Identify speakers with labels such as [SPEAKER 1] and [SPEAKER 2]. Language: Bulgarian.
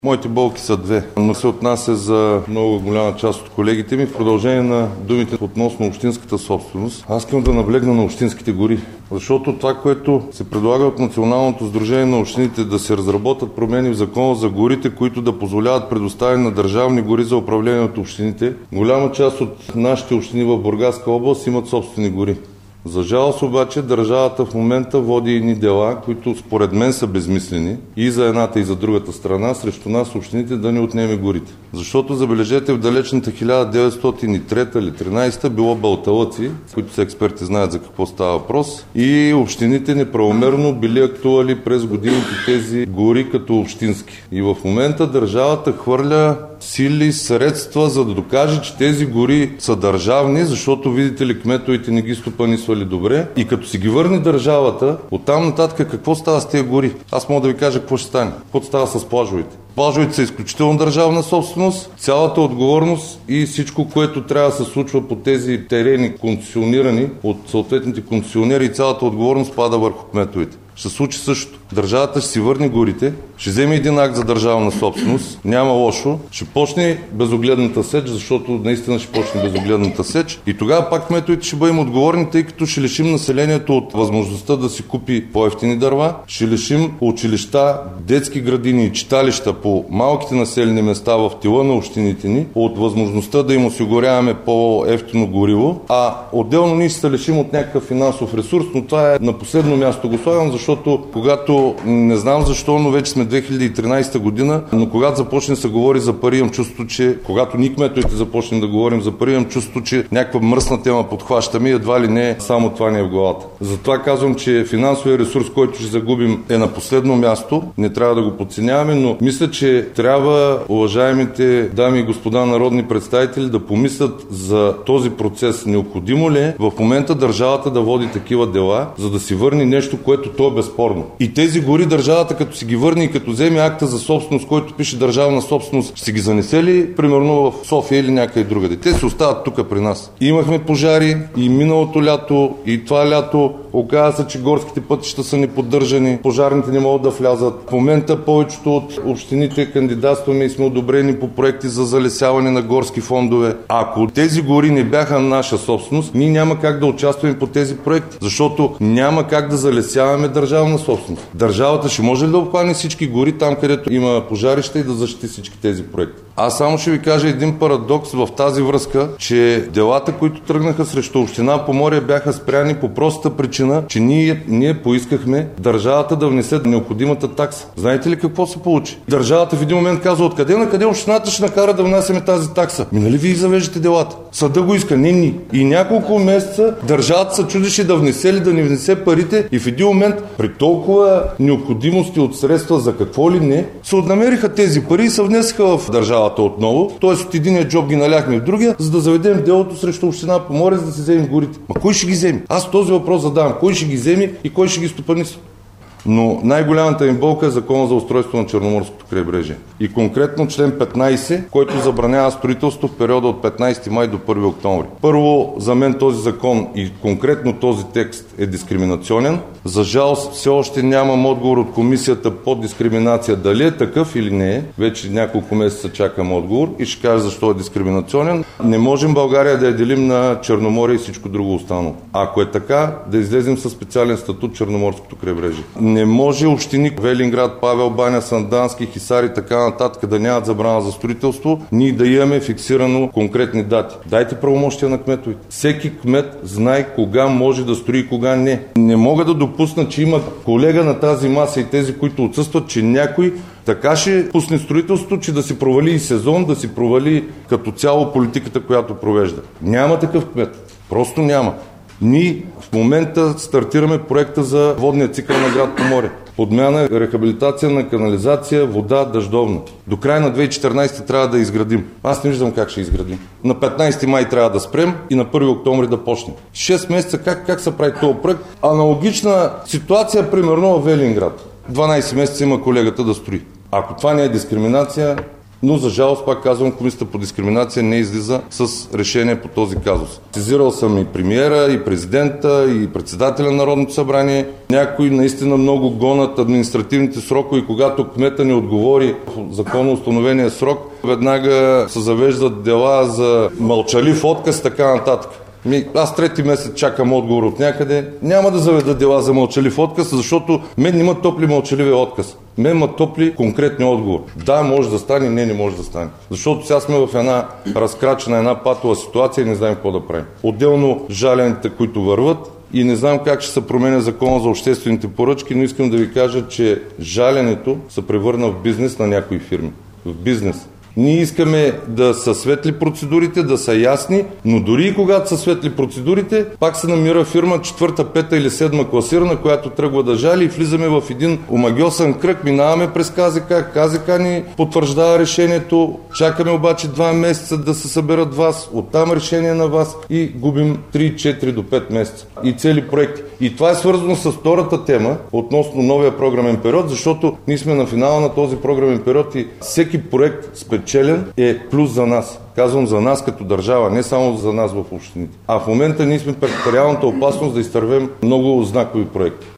[SPEAKER 1] Моите болки са две, но се отнася за много голяма част от колегите ми. В продължение на думите относно общинската собственост, аз искам да наблегна на общинските гори. Защото това, което се предлага от Националното сдружение на общините, да се разработят промени в Закона за горите, които да позволяват предоставяне на държавни гори за управление от общините, голяма част от нашите общини в Бургаска област имат собствени гори. За жалост обаче държавата в момента води едни дела, които според мен са безмислени и за едната и за другата страна, срещу нас общините да ни отнеме горите. Защото забележете, в далечната 1903 или 13 било балталъци, които са експерти знаят за какво става въпрос, и общините неправомерно били актували през годините тези гори като общински. И в момента държавата хвърля сили, средства, за да докаже, че тези гори са държавни, защото, видите ли, кметовете не ги стопанисвали добре. И като си ги върне държавата, оттам нататък какво става с тези гори? Аз мога да ви кажа какво ще стане. Какво става с плажовете? Плажовете са изключително държавна собственост, цялата отговорност и всичко, което трябва да се случва по тези терени, концесионирани от съответните концесионери, и цялата отговорност пада върху кметовете. Ще се случи също. Държавата ще си върне горите, ще вземе един акт за държавна собственост, няма лошо, ще почне безогледната сеч, защото наистина ще почне безогледната сеч, и тогава пак кметовете ще бъдем отговорни, тъй като ще лишим населението от възможността да си купи по-евтини дърва, ще лишим училища, детски градини и читалища по малките населени места в тила на общините ни от възможността да им осигуряваме по-евтино гориво, а отделно ние ще се лишим от някакъв финансов ресурс, но това е на последно място го слагам, защото когато, не знам защо, но вече сме 2013 година, но когато започне да се говори за пари, имам чувство, че когато ние кметовете започнем да говорим за пари, имам чувство, че някаква мръсна тема подхващаме и едва ли не само това ни е в главата. Затова казвам, че финансовия ресурс, който ще загубим, е на последно място, не трябва да го подценяваме, но мисля, че трябва уважаемите дами и господа народни представители да помислят за този процес. Необходимо ли е в момента държавата да води такива дела, за да си върне нещо, което то е безспорно. И тези гори държавата, като си ги върне и като вземе акта за собственост, който пише държавна собственост, ще си ги занесе ли, примерно в София или някъде другаде? Те се остават тук при нас. Имахме пожари и миналото лято, и това лято. Оказа се, че горските пътища са неподдържани, пожарните не могат да влязат. В момента повечето от общините кандидатстваме и сме одобрени по проекти за залесяване на горски фондове. Ако тези гори не бяха наша собственост, ние няма как да участваме по тези проекти, защото няма как да залесяваме държавна собственост. Държавата ще може ли да обхване всички гори там, където има пожарища, и да защити всички тези проекти? Аз само ще ви кажа един парадокс в тази връзка, че делата, които тръгнаха срещу община Поморие, бяха спряни по простата причина, че ние поискахме държавата да внесе необходимата такса. Знаете ли какво се получи? Държавата в един момент казва: откъде на къде общината ще накара да внасяме тази такса? Нали вие завеждате делата? Съда го иска, не ни. И няколко месеца държавата се чудеше да внесе или да не внесе парите, и в един момент, при толкова необходимости от средства за какво ли не, се отнамериха тези пари и се внесаха в държавата отново. Тоест от единия джоб ги наляхме в другия, за да заведем делото срещу община Поморие, за да се вземем горите. Ма кой ще ги вземе? Аз този въпрос задавам. Кой ще ги вземе и кой ще ги стопанисва? Но най-голямата им болка е Закона за устройство на Черноморското крайбрежие. И конкретно член 15, който забранява строителство в периода от 15 май до 1 октомври. Първо, за мен този закон и конкретно този текст е дискриминационен. За жалост, все още нямам отговор от комисията по дискриминация дали е такъв или не е. Вече няколко месеца чакам отговор и ще кажа защо е дискриминационен. Не можем България да я делим на Черноморие и всичко друго останало. Ако е така, да излезем със специален статут Черноморското крайбрежие. Не може общини Велинград, Павел баня, Сандански, Хисар и така нататък да нямат забрана за строителство, ние да имаме фиксирано конкретни дати. Дайте правомощия на кметовете. Всеки кмет знае кога може да строи и кога не. Не мога да допусна, че има колега на тази маса и тези, които отсъстват, че някой така ще пусне строителството, че да си провали и сезон, да си провали като цяло политиката, която провежда. Няма такъв кмет. Просто няма. Ние в момента стартираме проекта за водния цикъл на град Поморие. Подмяна, рехабилитация на канализация, вода, дъждовна. До края на 2014 трябва да изградим. Аз не виждам как ще изградим. На 15 май трябва да спрем и на 1 октомври да почнем. 6 месеца как се прави този проект? Аналогична ситуация, примерно в Велинград. 12 месеца има колегата да строи. Ако това не е дискриминация, Но за жалост, пак казвам, Комисията по дискриминация не излиза с решение по този казус. Сезирал съм и премиера, и президента, и председателя на Народното събрание. Някои наистина много гонат административните срокове и когато кмета не отговори в законно установения срок, веднага се завеждат дела за мълчалив отказ и така нататък. Аз трети месец чакам отговор от някъде. Няма да заведа дела за мълчалив отказ, защото мен не ма топли мълчаливия отказ. Мен ма топли конкретни отговор. Да, може да стане, не може да стане. Защото сега сме в една разкрачена, една патова ситуация и не знаем какво да правим. Отделно жалените, които върват, и не знам как ще се променя закона за обществените поръчки, но искам да ви кажа, че жаленето се превърна в бизнес на някои фирми. В бизнес. Ние искаме да са светли процедурите, да са ясни, но дори и когато са светли процедурите, пак се намира фирма 4-та, 5-та или 7-ма класирана, която тръгва да жали и влизаме в един омагьосан кръг, минаваме през КЗК, КЗК ни потвърждава решението, чакаме обаче 2 месеца да се съберат вас, оттам решение на вас и губим 3-4 до 5 месеца и цели проекти. И това е свързано с втората тема относно новия програмен период, защото ние сме на финала на този програмен период и всеки проект спечелен е плюс за нас. Казвам за нас като държава, не само за нас в общините. А в момента ние сме пред реалната опасност да изтървем много знакови проекти.